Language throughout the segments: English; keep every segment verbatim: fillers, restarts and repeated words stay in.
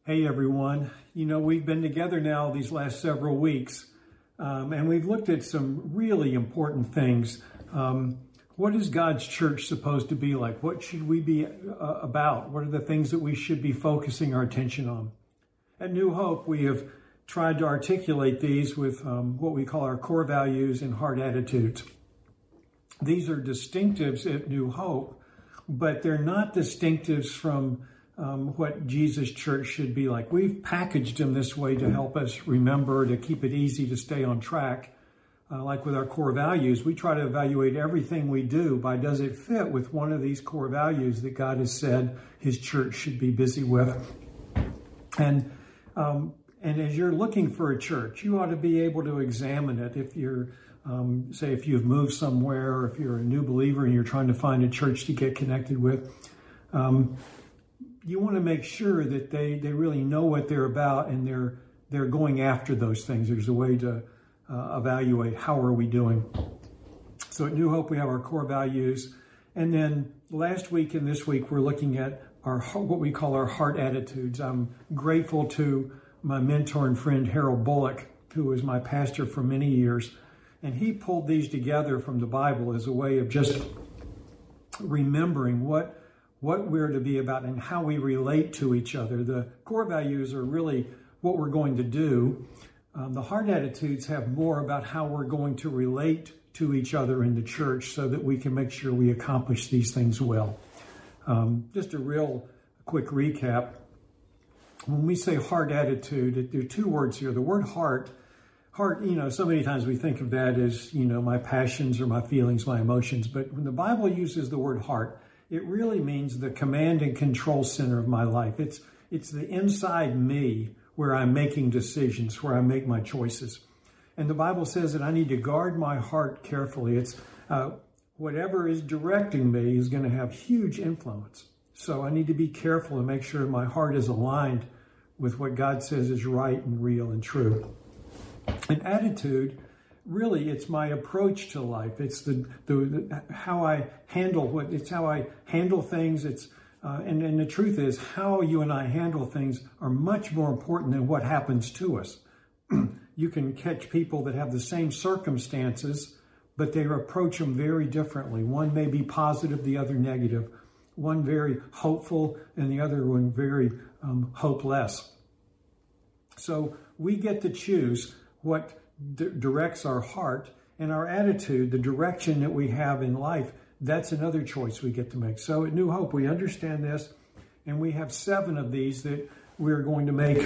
Hey everyone, you know, we've been together now these last several weeks, um, and we've looked at some really important things. Um, what is God's church supposed to be like? What should we be uh, about? What are the things that we should be focusing our attention on? At New Hope, we have tried to articulate these with um, what we call our core values and heart attitudes. These are distinctives at New Hope, but they're not distinctives from Um, what Jesus' church should be like. We've packaged them this way to help us remember, to keep it easy to stay on track. Uh, like with our core values, we try to evaluate everything we do by does it fit with one of these core values that God has said His church should be busy with. And um, and as you're looking for a church, you ought to be able to examine it. If you're, um, say, if you've moved somewhere, or if you're a new believer and you're trying to find a church to get connected with, um, you want to make sure that they, they really know what they're about and they're they're going after those things. There's a way to uh, evaluate how are we doing. So at New Hope, we have our core values. And then last week and this week, we're looking at our what we call our heart attitudes. I'm grateful to my mentor and friend, Harold Bullock, who was my pastor for many years. And he pulled these together from the Bible as a way of just remembering what what we're to be about and how we relate to each other. The core values are really what we're going to do. Um, the heart attitudes have more about how we're going to relate to each other in the church so that we can make sure we accomplish these things well. Um, just a real quick recap. When we say heart attitude, there are two words here. The word heart, heart, you know, so many times we think of that as, you know, my passions or my feelings, my emotions. But when the Bible uses the word heart, it really means the command and control center of my life. It's it's the inside me where I'm making decisions, where I make my choices. And the Bible says that I need to guard my heart carefully. It's uh, whatever is directing me is going to have huge influence. So I need to be careful and make sure my heart is aligned with what God says is right and real and true. An attitude, really, it's my approach to life. It's the, the, the how I handle what. It's how I handle things. It's uh, and and the truth is, how you and I handle things are much more important than what happens to us. You can catch people that have the same circumstances, but they approach them very differently. One may be positive, the other negative. One very hopeful, and the other one very um, hopeless. So we get to choose what D- directs our heart, and our attitude, the direction that we have in life, that's another choice we get to make. So at New Hope, we understand this, and we have seven of these that we're going to make.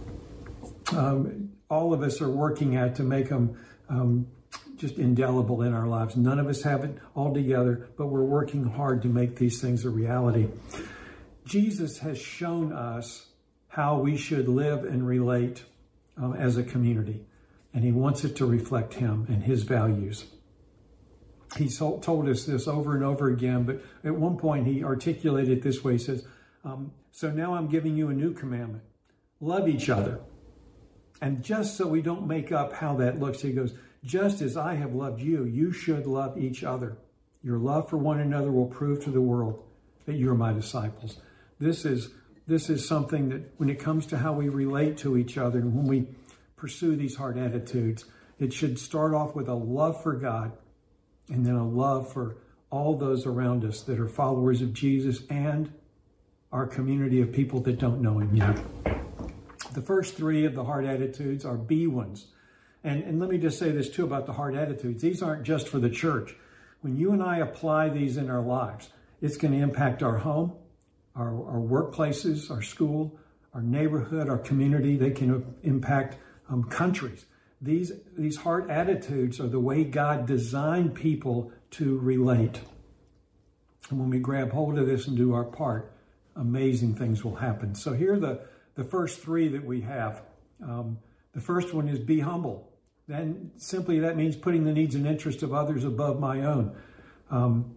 Um, all of us are working at to make them um, just indelible in our lives. None of us have it all together, but we're working hard to make these things a reality. Jesus has shown us how we should live and relate um, as a community. And He wants it to reflect Him and His values. He's told us this over and over again, but at one point He articulated it this way. He says, um, so now I'm giving you a new commandment. Love each other. And just so we don't make up how that looks, He goes, just as I have loved you, you should love each other. Your love for one another will prove to the world that you're my disciples. This is, this is something that when it comes to how we relate to each other and when we pursue these heart attitudes, it should start off with a love for God and then a love for all those around us that are followers of Jesus and our community of people that don't know Him yet. The first three of the heart attitudes are B ones. And, and let me just say this too about the heart attitudes. These aren't just for the church. When you and I apply these in our lives, it's going to impact our home, our, our workplaces, our school, our neighborhood, our community. They can impact Um, countries. These these heart attitudes are the way God designed people to relate. And when we grab hold of this and do our part, amazing things will happen. So here are the, the first three that we have. Um, the first one is be humble. Then simply that means putting the needs and interests of others above my own. Um,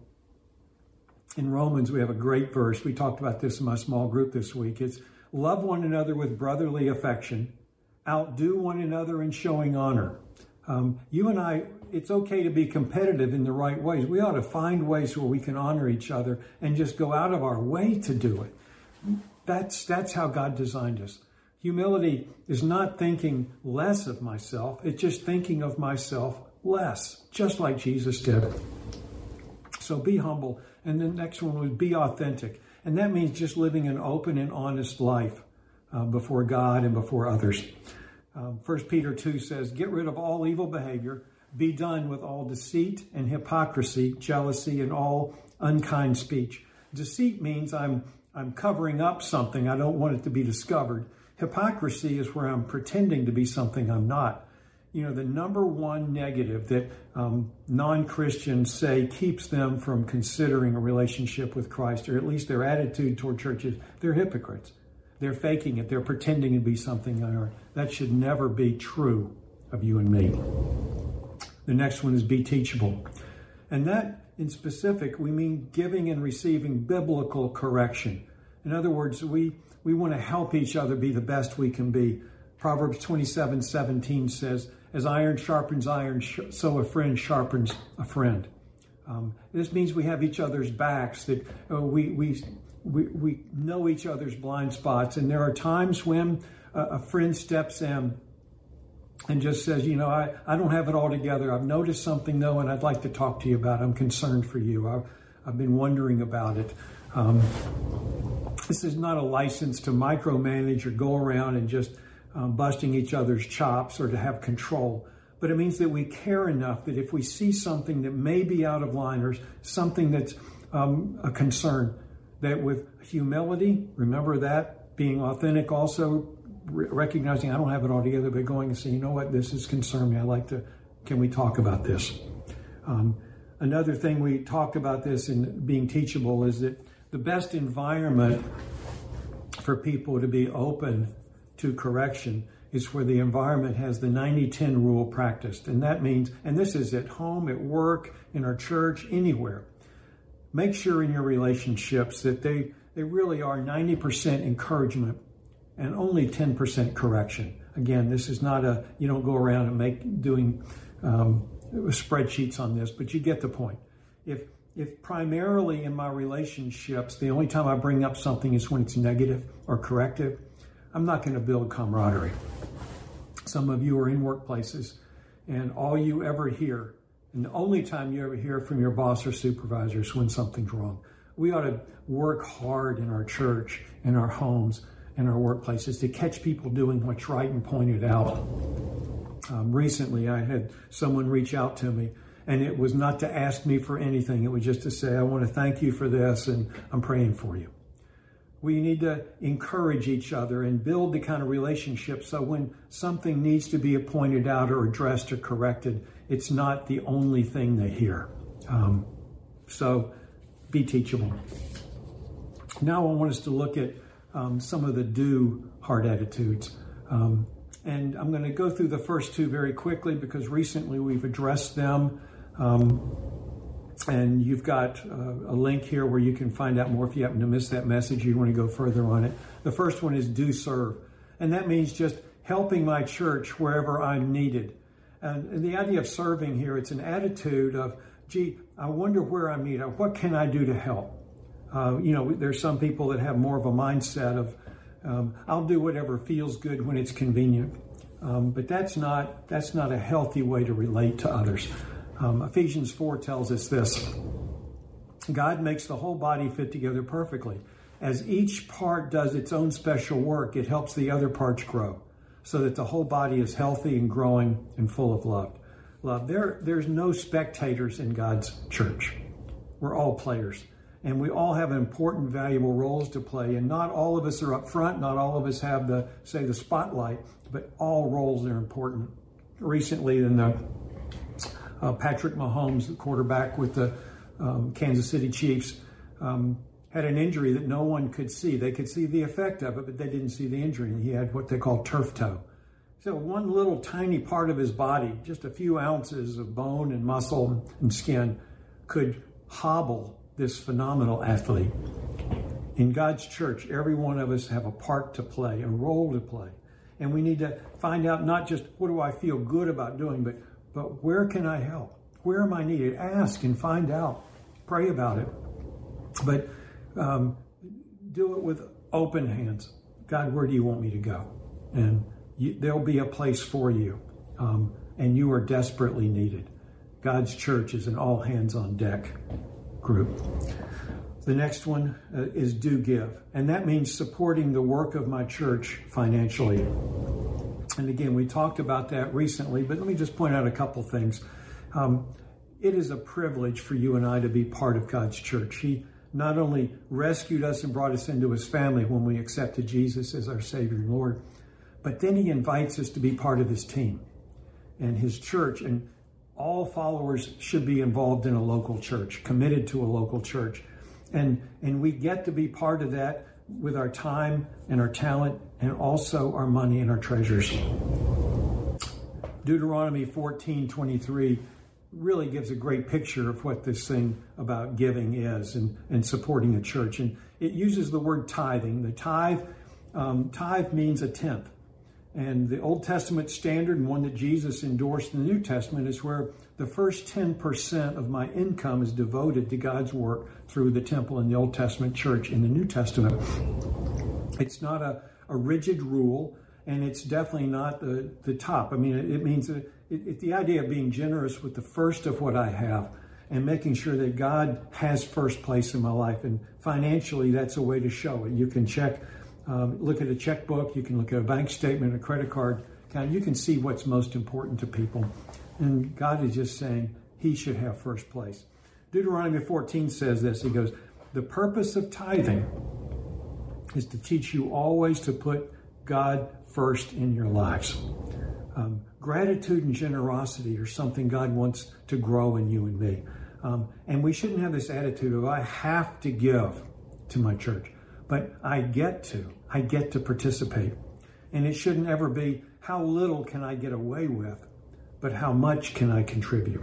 in Romans, we have a great verse. We talked about this in my small group this week. It's love one another with brotherly affection. Outdo one another in showing honor. Um, you and I, it's okay to be competitive in the right ways. We ought to find ways where we can honor each other and just go out of our way to do it. That's that's how God designed us. Humility is not thinking less of myself. It's just thinking of myself less, just like Jesus did. So be humble. And the next one would be authentic. And that means just living an open and honest life uh, before God and before others. Um, First Peter two says, get rid of all evil behavior. Be done with all deceit and hypocrisy, jealousy, and all unkind speech. Deceit means I'm I'm covering up something. I don't want it to be discovered. Hypocrisy is where I'm pretending to be something I'm not. You know, the number one negative that um, non-Christians say keeps them from considering a relationship with Christ, or at least their attitude toward churches, they're hypocrites. They're faking it. They're pretending to be something they aren't. That should never be true of you and me. The next one is be teachable. And that, in specific, we mean giving and receiving biblical correction. In other words, we, we want to help each other be the best we can be. Proverbs twenty-seven seventeen says, as iron sharpens iron, so a friend sharpens a friend. Um, this means we have each other's backs, that uh, we, we, we, we know each other's blind spots. And there are times when uh, a friend steps in and just says, you know, I, I don't have it all together. I've noticed something, though, and I'd like to talk to you about it. I'm concerned for you. I've, I've been wondering about it. Um, this is not a license to micromanage or go around and just um, busting each other's chops or to have control. But it means that we care enough that if we see something that may be out of line or something that's um, a concern, that with humility, remember that, being authentic also, recognizing I don't have it all together, but going and saying, you know what, this has concerned me. I'd like to, can we talk about this? Um, another thing we talked about this in being teachable is that the best environment for people to be open to correction is where the environment has the ninety ten rule practiced. And that means, and this is at home, at work, in our church, anywhere. Make sure in your relationships that they, they really are ninety percent encouragement and only ten percent correction. Again, this is not a, you don't go around and make doing um, spreadsheets on this, but you get the point. If if primarily in my relationships, the only time I bring up something is when it's negative or corrective, I'm not going to build camaraderie. Some of you are in workplaces, and all you ever hear, and the only time you ever hear from your boss or supervisor is when something's wrong. We ought to work hard in our church, in our homes, in our workplaces to catch people doing what's right and point it out. Um, recently, I had someone reach out to me, and it was not to ask me for anything. It was just to say, I want to thank you for this, and I'm praying for you. We need to encourage each other and build the kind of relationship so when something needs to be pointed out or addressed or corrected, it's not the only thing they hear. Um, so be teachable. Now I want us to look at um, some of the do heart attitudes. Um, and I'm going to go through the first two very quickly because recently we've addressed them. Um, and you've got uh, a link here where you can find out more if you happen to miss that message, you want to go further on it. The first one is do serve. And that means just helping my church wherever I'm needed. And, and the idea of serving here, it's an attitude of, gee, I wonder where I'm needed. What can I do to help? Uh, you know, there's some people that have more of a mindset of, um, I'll do whatever feels good when it's convenient. Um, but that's not, that's not a healthy way to relate to others. Um, Ephesians four tells us this. God makes the whole body fit together perfectly. As each part does its own special work, it helps the other parts grow so that the whole body is healthy and growing and full of love. Love. There, there's no spectators in God's church. We're all players. And we all have important, valuable roles to play. And not all of us are up front. Not all of us have the, say, the spotlight. But all roles are important. Recently, in the uh, Patrick Mahomes, the quarterback with the um, Kansas City Chiefs, um, had an injury that no one could see. They could see the effect of it, but they didn't see the injury. And he had what they call turf toe. So one little tiny part of his body, just a few ounces of bone and muscle and skin, could hobble this phenomenal athlete. In God's church, every one of us have a part to play, a role to play. And we need to find out not just what do I feel good about doing, but, but where can I help? Where am I needed? Ask and find out. Pray about it. But um, do it with open hands. God, where do you want me to go? and you, there'll be a place for you, um, and you are desperately needed. God's church is an all-hands-on-deck group. The next one uh, is do give, and that means supporting the work of my church financially. And again, we talked about that recently, but let me just point out a couple things. Um, it is a privilege for you and I to be part of God's church. He not only rescued us and brought us into his family when we accepted Jesus as our Savior and Lord, but then he invites us to be part of his team and his church. And all followers should be involved in a local church, committed to a local church. And, and we get to be part of that with our time and our talent and also our money and our treasures. Deuteronomy fourteen twenty-three really gives a great picture of what this thing about giving is and, and supporting a church. And it uses the word tithing. The tithe, um, tithe means a tenth. And the Old Testament standard, and one that Jesus endorsed in the New Testament, is where the first ten percent of my income is devoted to God's work through the temple in the Old Testament church. In the New Testament, it's not a, a rigid rule, and it's definitely not the, the top. I mean, it, it means that it, it, the idea of being generous with the first of what I have and making sure that God has first place in my life. And financially, that's a way to show it. You can check, um, look at a checkbook, you can look at a bank statement, a credit card account. You can see what's most important to people. And God is just saying he should have first place. Deuteronomy fourteen says this. He goes, the purpose of tithing is to teach you always to put God first in your lives. Um, gratitude and generosity are something God wants to grow in you and me. Um, and we shouldn't have this attitude of I have to give to my church, but I get to. I get to participate. And it shouldn't ever be how little can I get away with, but how much can I contribute?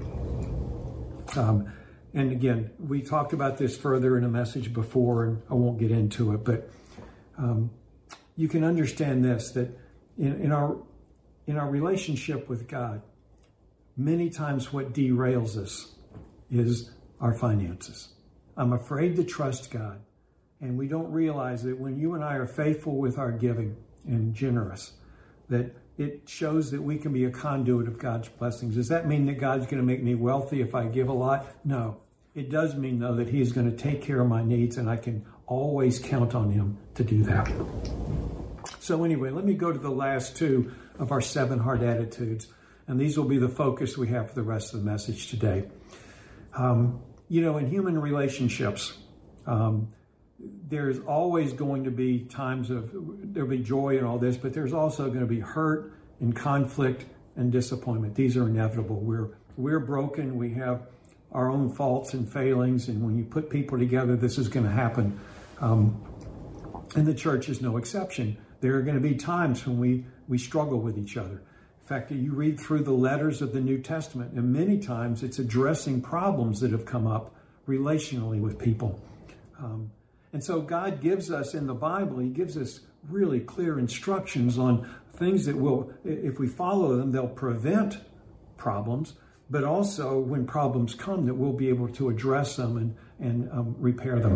Um, and again, we talked about this further in a message before, and I won't get into it, but um, you can understand this, that in, in our in our relationship with God, many times what derails us is our finances. I'm afraid to trust God, and we don't realize that when you and I are faithful with our giving and generous, that it shows that we can be a conduit of God's blessings. Does that mean that God's going to make me wealthy if I give a lot? No. It does mean, though, that he is going to take care of my needs, and I can always count on him to do that. So anyway, let me go to the last two of our seven hard attitudes, and these will be the focus we have for the rest of the message today. Um, you know, in human relationships, um, there's always going to be times of, there'll be joy and all this, but there's also going to be hurt and conflict and disappointment. These are inevitable. We're, we're broken. We have our own faults and failings. And when you put people together, this is going to happen. Um, and the church is no exception. There are going to be times when we, we struggle with each other. In fact, you read through the letters of the New Testament, and many times it's addressing problems that have come up relationally with people. Um, And so God gives us in the Bible, he gives us really clear instructions on things that will, if we follow them, they'll prevent problems, but also when problems come that we'll be able to address them and, and um, repair them.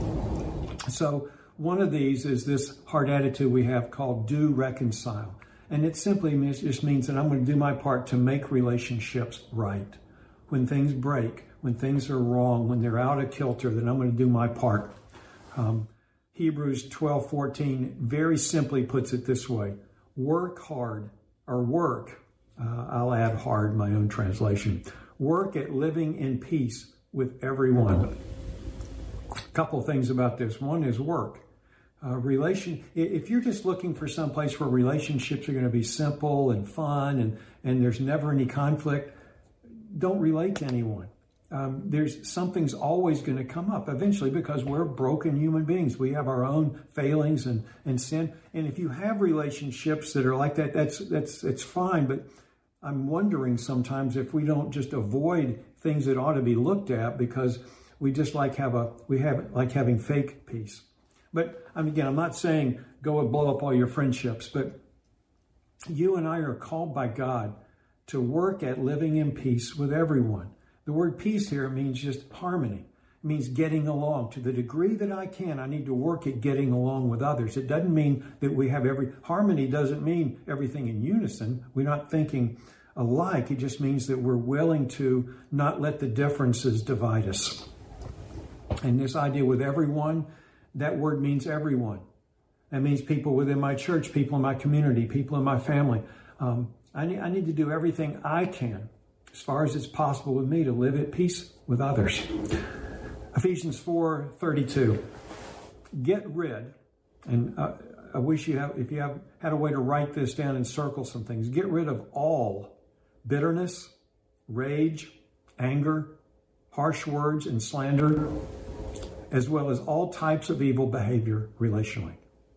So one of these is this hard attitude we have called do reconcile. And it simply means, just means that I'm going to do my part to make relationships right. When things break, when things are wrong, when they're out of kilter, then I'm going to do my part. Um, Hebrews twelve fourteen very simply puts it this way: work hard, or work, uh, I'll add hard, my own translation, work at living in peace with everyone. A couple things about this. One is work. Uh, relation. If you're just looking for some place where relationships are going to be simple and fun and, and there's never any conflict, don't relate to anyone. Um, there's something's always going to come up eventually because we're broken human beings. We have our own failings and, and sin. And if you have relationships that are like that, that's that's it's fine. But I'm wondering sometimes if we don't just avoid things that ought to be looked at because we just like have a we have like having fake peace. But I mean, again, I'm not saying go and blow up all your friendships, but you and I are called by God to work at living in peace with everyone. The word peace here means just harmony. It means getting along. To the degree that I can, I need to work at getting along with others. It doesn't mean that we have every, harmony doesn't mean everything in unison. We're not thinking alike. It just means that we're willing to not let the differences divide us. And this idea with everyone, that word means everyone. That means people within my church, people in my community, people in my family. Um, I need, I need to do everything I can, as far as it's possible with me, to live at peace with others. Ephesians four thirty-two. Get rid, and uh, I wish you have, if you have had a way to write this down and circle some things, get rid of all bitterness, rage, anger, harsh words, and slander, as well as all types of evil behavior relationally.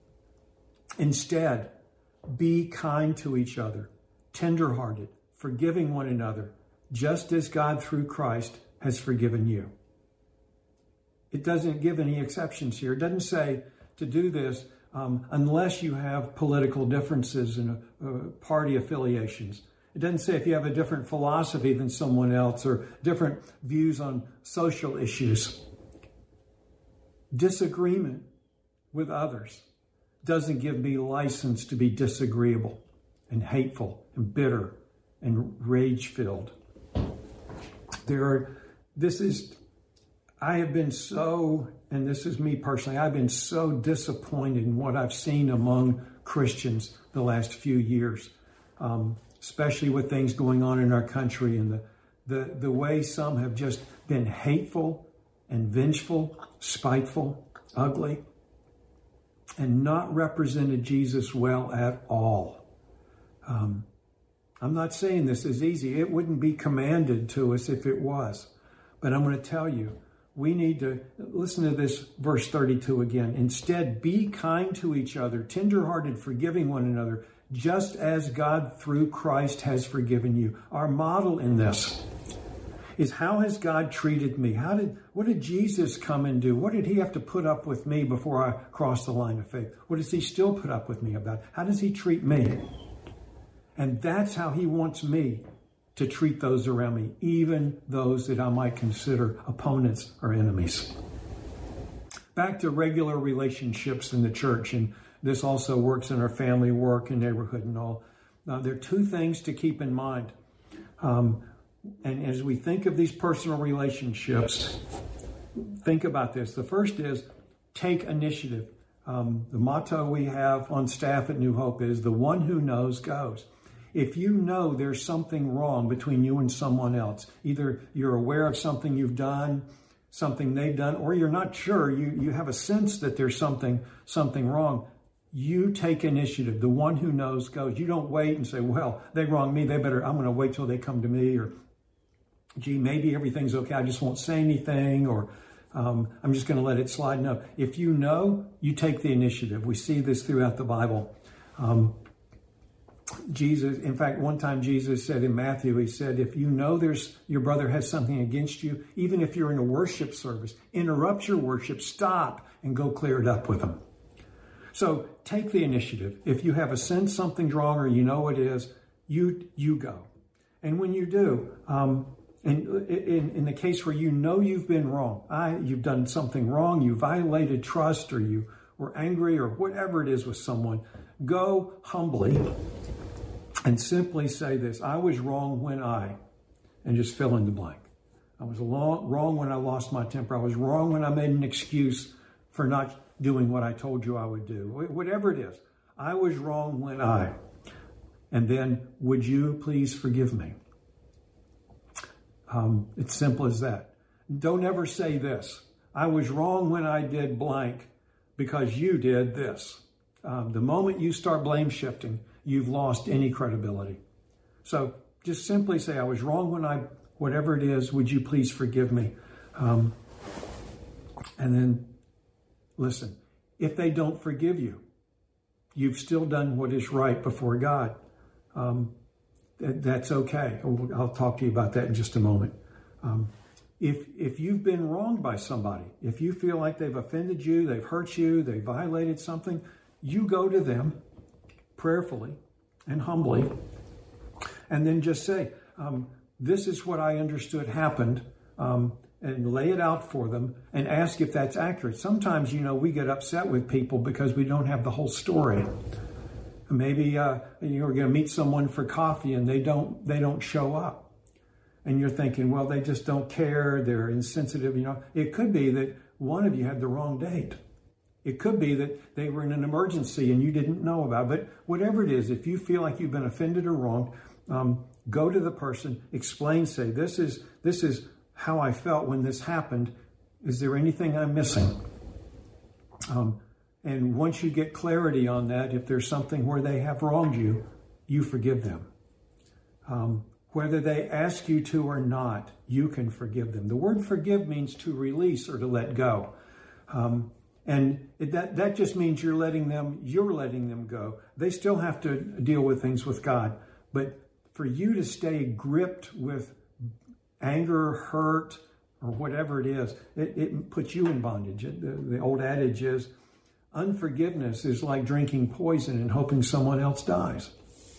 Instead, be kind to each other, tenderhearted, forgiving one another, just as God through Christ has forgiven you. It doesn't give any exceptions here. It doesn't say to do this um, unless you have political differences and uh, party affiliations. It doesn't say if you have a different philosophy than someone else or different views on social issues. Disagreement with others doesn't give me license to be disagreeable and hateful and bitter and rage-filled. There are, this is, I have been so, and this is me personally, I've been so disappointed in what I've seen among Christians the last few years, um, especially with things going on in our country and the, the, the way some have just been hateful and vengeful, spiteful, ugly, and not represented Jesus well at all. Um, I'm not saying this is easy. It wouldn't be commanded to us if it was. But I'm going to tell you, we need to listen to this verse thirty-two again. Instead, be kind to each other, tenderhearted, forgiving one another, just as God through Christ has forgiven you. Our model in this is, how has God treated me? How did, what did Jesus come and do? What did he have to put up with me before I crossed the line of faith? What does he still put up with me about? How does he treat me? And that's how he wants me to treat those around me, even those that I might consider opponents or enemies. Back to regular relationships in the church, and this also works in our family work and neighborhood and all. Now, there are two things to keep in mind. Um, and as we think of these personal relationships, think about this. The first is take initiative. Um, the motto we have on staff at New Hope is, the one who knows goes. If you know there's something wrong between you and someone else, either you're aware of something you've done, something they've done, or you're not sure, you, you have a sense that there's something, something wrong, you take initiative. The one who knows goes. You don't wait and say, well, they wronged me, they better, I'm going to wait till they come to me, or, gee, maybe everything's okay, I just won't say anything, or um, I'm just going to let it slide. No, if you know, you take the initiative. We see this throughout the Bible. Um, Jesus, in fact, one time Jesus said in Matthew, he said, if you know there's your brother has something against you, even if you're in a worship service, interrupt your worship, stop, and go clear it up with them. So take the initiative. If you have a sense something's wrong or you know it is, you you go. And when you do, um, and in, in the case where you know you've been wrong, I, you've done something wrong, you violated trust, or you were angry, or whatever it is with someone, go humbly and simply say this: I was wrong when I, and just fill in the blank. I was wrong when I lost my temper. I was wrong when I made an excuse for not doing what I told you I would do. Whatever it is, I was wrong when I. And then, would you please forgive me? Um, it's simple as that. Don't ever say this: I was wrong when I did blank because you did this. Um, the moment you start blame shifting, you've lost any credibility. So just simply say, I was wrong when I, whatever it is, would you please forgive me? Um, and then listen, if they don't forgive you, you've still done what is right before God. Um, that, that's okay. I'll talk to you about that in just a moment. Um, if if you've been wronged by somebody, if you feel like they've offended you, they've hurt you, they violated something, you go to them prayerfully and humbly, and then just say, um, this is what I understood happened. Um, and lay it out for them and ask if that's accurate. Sometimes, you know, we get upset with people because we don't have the whole story. Maybe uh, you're going to meet someone for coffee and they don't they don't show up. And you're thinking, well, they just don't care. They're insensitive. You know, it could be that one of you had the wrong date. It could be that they were in an emergency and you didn't know about it. But whatever it is, if you feel like you've been offended or wronged, um, go to the person, explain, say, this is this is how I felt when this happened. Is there anything I'm missing? Um, and once you get clarity on that, if there's something where they have wronged you, you forgive them. Um, whether they ask you to or not, you can forgive them. The word forgive means to release or to let go. Um, and it, that, that just means you're letting them, you're letting them go. They still have to deal with things with God. But for you to stay gripped with anger, hurt, or whatever it is, it, it puts you in bondage. It, the, the old adage is, unforgiveness is like drinking poison and hoping someone else dies.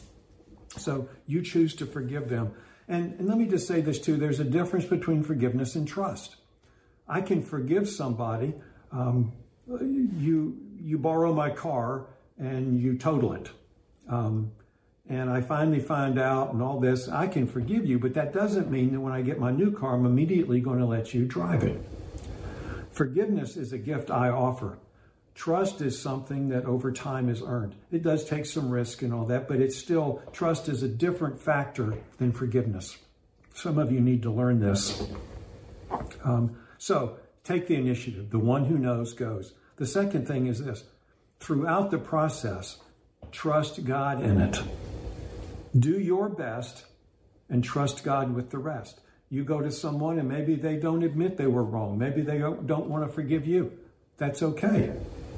So you choose to forgive them. And, and let me just say this too, there's a difference between forgiveness and trust. I can forgive somebody. Um, you, you borrow my car and you total it. Um, and I finally find out and all this, I can forgive you, but that doesn't mean that when I get my new car, I'm immediately going to let you drive it. Forgiveness is a gift I offer. Trust is something that over time is earned. It does take some risk and all that, but it's still, trust is a different factor than forgiveness. Some of you need to learn this. Um, so take the initiative. The one who knows goes. The second thing is this. Throughout the process, trust God in it. Do your best and trust God with the rest. You go to someone and maybe they don't admit they were wrong. Maybe they don't want to forgive you. That's okay.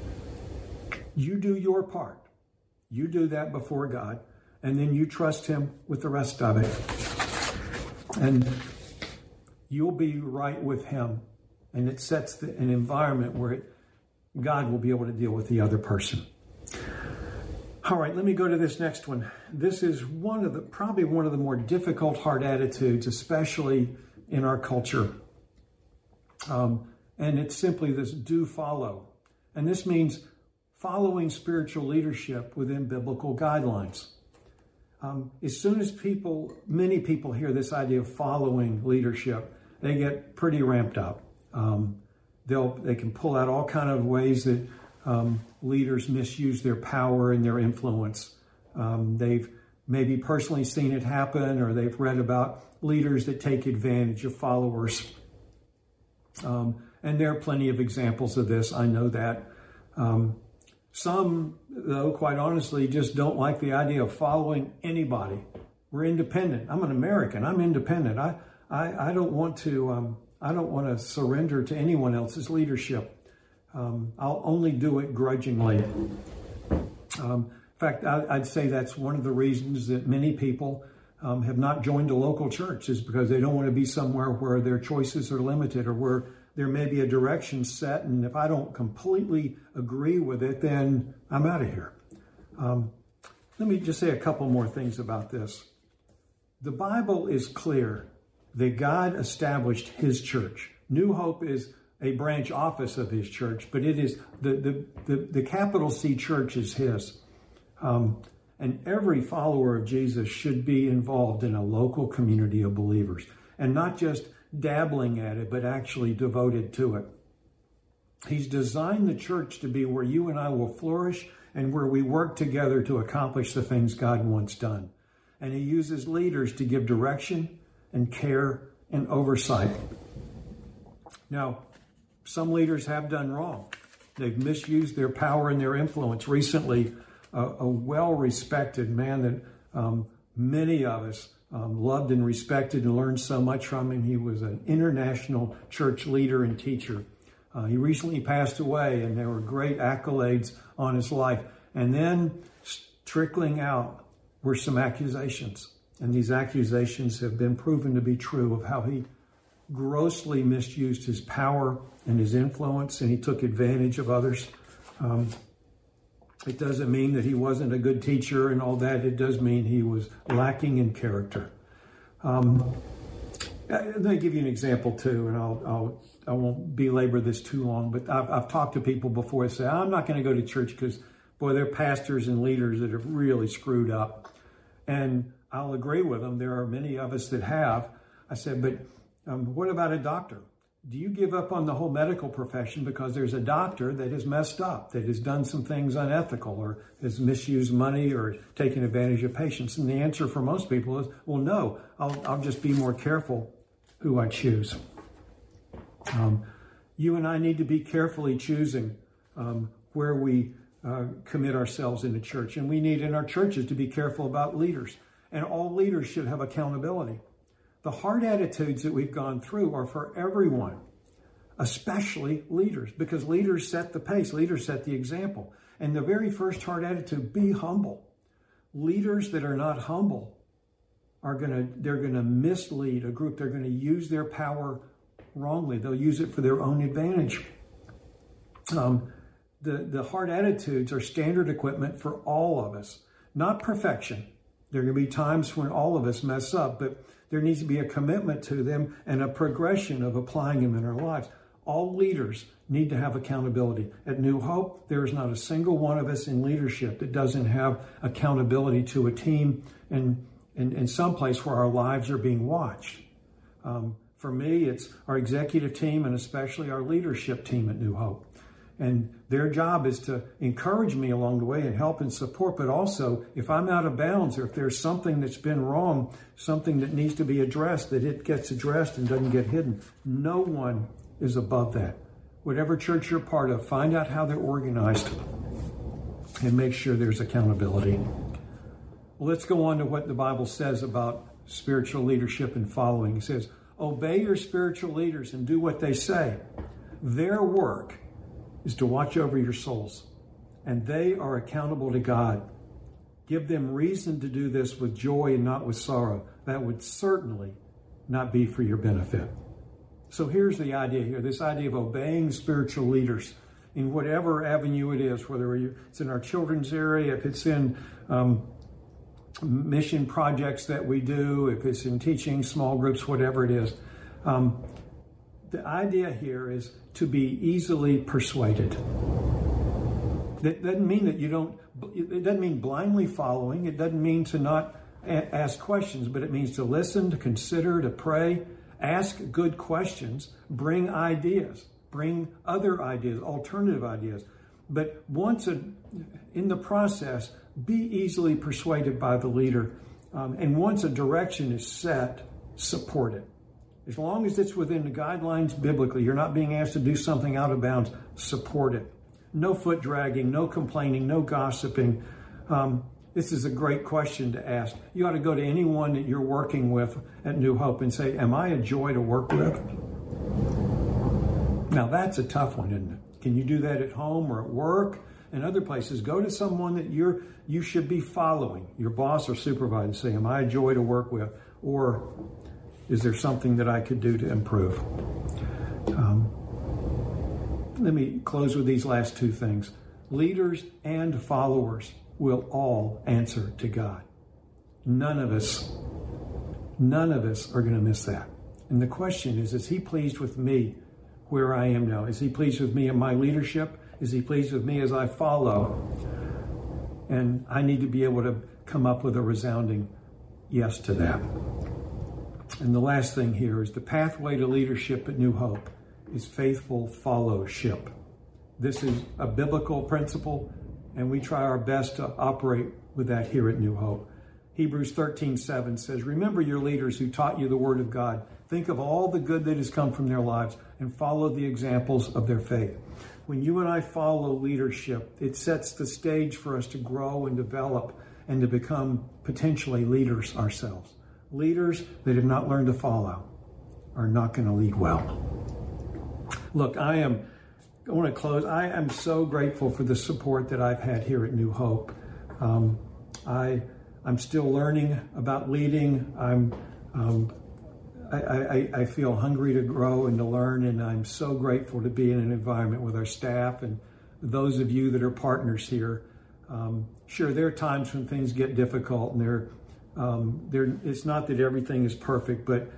You do your part. You do that before God, and then you trust him with the rest of it. And you'll be right with him. And it sets the, an environment where it, God will be able to deal with the other person. All right, let me go to this next one. This is one of the, probably one of the more difficult heart attitudes, especially in our culture. Um, and it's simply this, do follow. And this means following spiritual leadership within biblical guidelines. Um, as soon as people, many people hear this idea of following leadership, they get pretty ramped up. Um, they'll, they can pull out all kind of ways that um, leaders misuse their power and their influence. Um, they've maybe personally seen it happen, or they've read about leaders that take advantage of followers. Um, and there are plenty of examples of this. I know that. Um, some, though, quite honestly, just don't like the idea of following anybody. We're independent. I'm an American. I'm independent. I, I, I don't want to. Um, I don't want to surrender to anyone else's leadership. Um, I'll only do it grudgingly. Um, in fact, I, I'd say that's one of the reasons that many people um, have not joined a local church, is because they don't want to be somewhere where their choices are limited, or where there may be a direction set, and if I don't completely agree with it, then I'm out of here. Um, let me just say a couple more things about this. The Bible is clear that God established his church. New Hope is a branch office of his church, but it is the the the, the capital C church is his. Um, and every follower of Jesus should be involved in a local community of believers, and not just dabbling at it, but actually devoted to it. He's designed the church to be where you and I will flourish, and where we work together to accomplish the things God wants done. And he uses leaders to give direction and care and oversight. Now, some leaders have done wrong. They've misused their power and their influence. Recently, a, a well-respected man that um, many of us um, loved and respected and learned so much from him. He was an international church leader and teacher. Uh, he recently passed away, and there were great accolades on his life. And then trickling out were some accusations. And these accusations have been proven to be true, of how he grossly misused his power and his influence, and he took advantage of others. Um, it doesn't mean that he wasn't a good teacher and all that. It does mean he was lacking in character. Um, Let me give you an example too, and I'll, I'll I won't belabor this too long. But I've, I've talked to people before that say, I'm not going to go to church because, boy, they're pastors and leaders that have really screwed up. And I'll agree with them. There are many of us that have. I said, but um, what about a doctor? Do you give up on the whole medical profession because there's a doctor that has messed up, that has done some things unethical or has misused money or taken advantage of patients? And the answer for most people is, well, no, I'll, I'll just be more careful who I choose. Um, you and I need to be carefully choosing um, where we uh, commit ourselves in the church. And we need in our churches to be careful about leaders. And all leaders should have accountability. The hard attitudes that we've gone through are for everyone, especially leaders, because leaders set the pace, leaders set the example. And the very first hard attitude, be humble. Leaders that are not humble are going to, they're going to mislead a group. They're going to use their power wrongly. They'll use it for their own advantage. Um, the, the hard attitudes are standard equipment for all of us, not perfection. There are going to be times when all of us mess up, but there needs to be a commitment to them and a progression of applying them in our lives. All leaders need to have accountability. At New Hope, there is not a single one of us in leadership that doesn't have accountability to a team and in some place where our lives are being watched. Um, for me, it's our executive team and especially our leadership team at New Hope. And their job is to encourage me along the way and help and support, but also if I'm out of bounds or if there's something that's been wrong, something that needs to be addressed, that it gets addressed and doesn't get hidden. No one is above that. Whatever church you're part of, find out how they're organized and make sure there's accountability. Well, let's go on to what the Bible says about spiritual leadership and following. It says, obey your spiritual leaders and do what they say. Their work is to watch over your souls, and they are accountable to God. Give them reason to do this with joy and not with sorrow. That would certainly not be for your benefit. So here's the idea here, this idea of obeying spiritual leaders in whatever avenue it is, whether it's in our children's area, if it's in um, mission projects that we do, if it's in teaching small groups, whatever it is. Um, the idea here is to be easily persuaded. That doesn't mean that you don't, it doesn't mean blindly following. It doesn't mean to not a- ask questions, but it means to listen, to consider, to pray, ask good questions, bring ideas, bring other ideas, alternative ideas. But once a, in the process, be easily persuaded by the leader. Um, and once a direction is set, support it. As long as it's within the guidelines biblically, you're not being asked to do something out of bounds, support it. No foot dragging, no complaining, no gossiping. Um, this is a great question to ask. You ought to go to anyone that you're working with at New Hope and say, am I a joy to work with? Now that's a tough one, isn't it? Can you do that at home or at work and other places? Go to someone that you're you should be following, your boss or supervisor, and say, am I a joy to work with? Or is there something that I could do to improve? Um, let me close with these last two things. Leaders and followers will all answer to God. None of us, none of us are going to miss that. And the question is, is he pleased with me where I am now? Is he pleased with me in my leadership? Is he pleased with me as I follow? And I need to be able to come up with a resounding yes to that. And the last thing here is the pathway to leadership at New Hope is faithful fellowship. This is a biblical principle, and we try our best to operate with that here at New Hope. Hebrews thirteen seven says, remember your leaders who taught you the word of God. Think of all the good that has come from their lives and follow the examples of their faith. When you and I follow leadership, it sets the stage for us to grow and develop and to become potentially leaders ourselves. Leaders that have not learned to follow are not going to lead well. Look, I am, I want to close. I am so grateful for the support that I've had here at New Hope. Um, I, I'm still learning about leading. I'm, um, I, I, I feel hungry to grow and to learn, and I'm so grateful to be in an environment with our staff and those of you that are partners here. Um, sure, there are times when things get difficult, and there, um, there, it's not that everything is perfect, but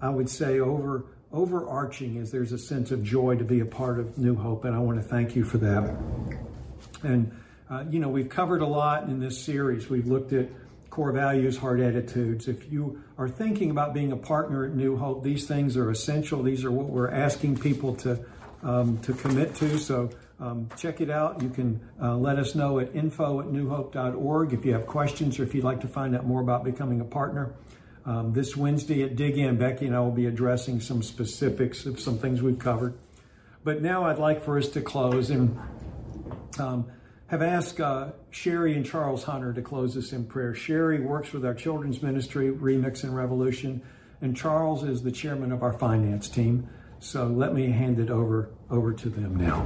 I would say over overarching is there's a sense of joy to be a part of New Hope, and I want to thank you for that. And, uh, you know, we've covered a lot in this series. We've looked at core values, heart attitudes. If you are thinking about being a partner at New Hope, these things are essential. These are what we're asking people to um, to commit to. So um, check it out. You can uh, let us know at info at new hope dot org if you have questions or if you'd like to find out more about becoming a partner. Um, this Wednesday at Dig In, Becky and I will be addressing some specifics of some things we've covered. But now I'd like for us to close and um, have asked uh, Sherry and Charles Hunter to close us in prayer. Sherry works with our children's ministry, Remix and Revolution, and Charles is the chairman of our finance team. So let me hand it over, over to them now.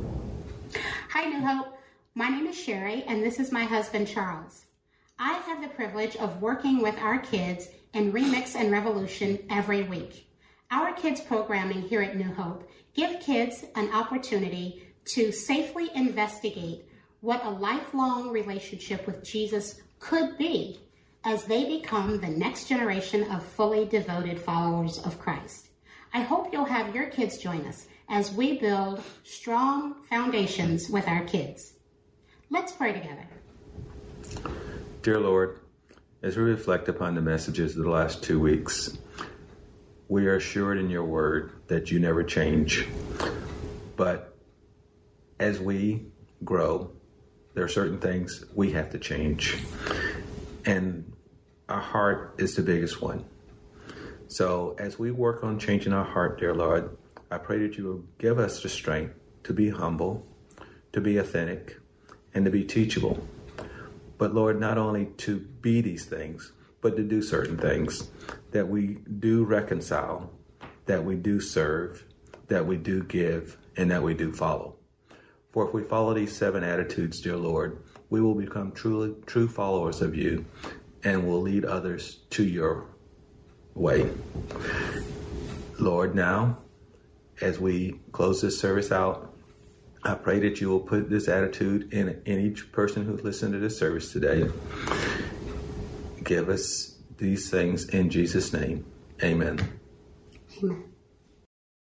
Hi, New Hope. My name is Sherry, and this is my husband, Charles. I have the privilege of working with our kids in Remix and Revolution every week. Our kids programming here at New Hope give kids an opportunity to safely investigate what a lifelong relationship with Jesus could be as they become the next generation of fully devoted followers of Christ. I hope you'll have your kids join us as we build strong foundations with our kids. Let's pray together. Dear Lord, as we reflect upon the messages of the last two weeks, we are assured in your word that you never change. But as we grow, there are certain things we have to change. And our heart is the biggest one. So as we work on changing our heart, dear Lord, I pray that you will give us the strength to be humble, to be authentic, and to be teachable. But Lord, not only to be these things, but to do certain things, that we do reconcile, that we do serve, that we do give, and that we do follow. For if we follow these seven attitudes, dear Lord, we will become truly true followers of you and will lead others to your way. Lord, now, as we close this service out, I pray that you will put this attitude in, in each person who listened to this service today. Give us these things in Jesus' name. Amen. Amen.